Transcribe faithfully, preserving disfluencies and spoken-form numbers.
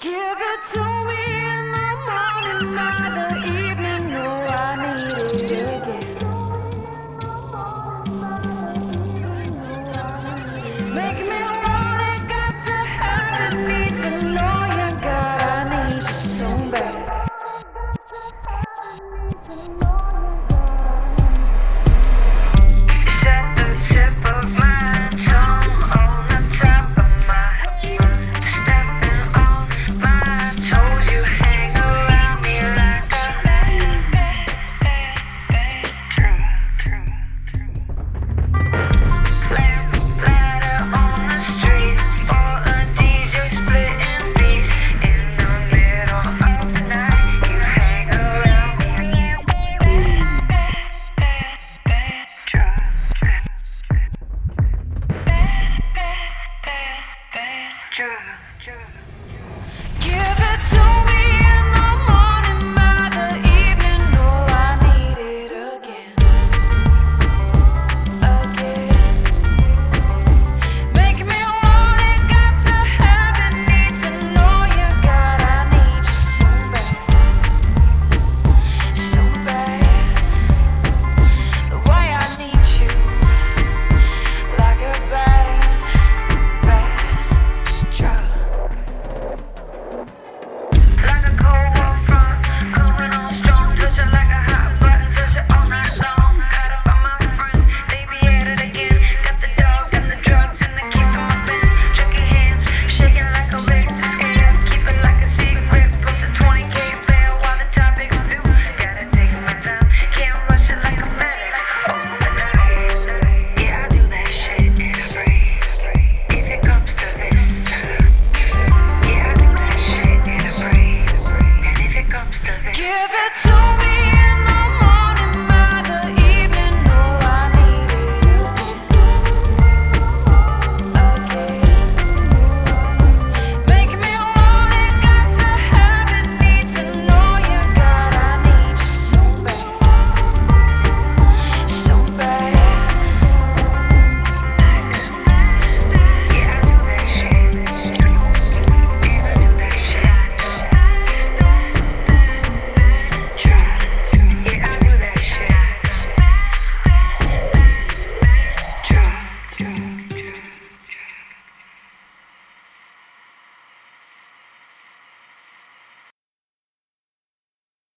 Give it to me in the morning, not the evening. No, I need it again. Make me want it, got to have it, need to know you, God, I need you so bad. Set the tip of my tongue on the top of my stepping on my toes. You hang around me like a ladder on the street or a D J splitting beats in the middle of the night. You hang around me. Drug, drug, drug.